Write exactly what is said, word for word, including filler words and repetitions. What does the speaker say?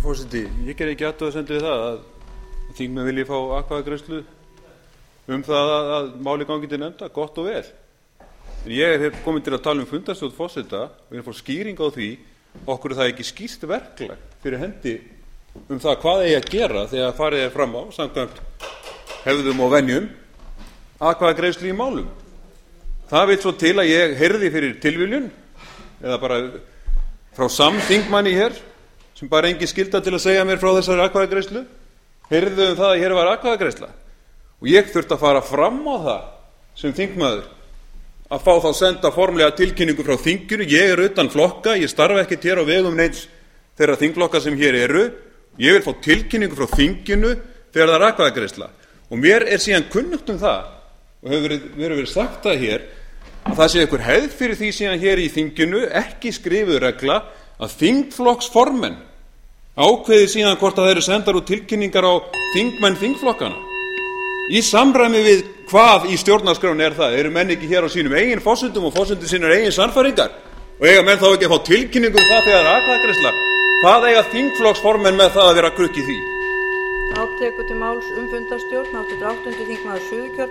Frú forseti, ég ger ekki athugasemd við það að þingmenn vilji fá atkvæðagreiðslu um það að, að máli gangi til nefnda, gott og vel. En ég hef komið til að tala um fundarstjórn forseta og ég er fór skýring á því okkur er það ekki skýrt verklag fyrir hendi um það hvað eigi að gera þegar farið er fram á samkvæmt hefðum og venjum atkvæðagreiðslu í málum. Það vill svo til að ég heyrði fyrir tilviljun eða bara frá samþingmanni hér sem bara engin skylda til að segja mér frá þessari atkvæðagreiðslu, heyrðu um það að hér var atkvæðagreiðsla og ég þurfti að fara fram á það sem þingmaður að fá þá senda formlega tilkynningu frá þinginu. Ég er utan flokka, ég starfa ekkert hér á vegum neins þeirra þingflokka sem hér eru, ég vil fá tilkynningu frá þinginu þegar það er atkvæðagreiðsla og mér er síðan kunnugt um það og hefur verið, verið, verið sagt það hér að það sé einhver hefð fyrir því síðan hér í þinginu, ekki skrifuð regla að þingflokksformenn ákveði síðan hvort að það eru sendar út tilkynningar á þingmenn þingflokkana í samræmi við hvað í stjórnarskránni er það. Eru menn ekki hér á sínum eigin forsendum og forsendum sínar eigin sannfæringar og eiga menn þá ekki að fá tilkynningu um það þegar það er atkvæðagreiðsla? Hvað eiga þingflokksformenn með það að vera krukk í því? Átekur til máls um fundarstjórn háttvirtur áttundi þingmaður Suðurkjördæmis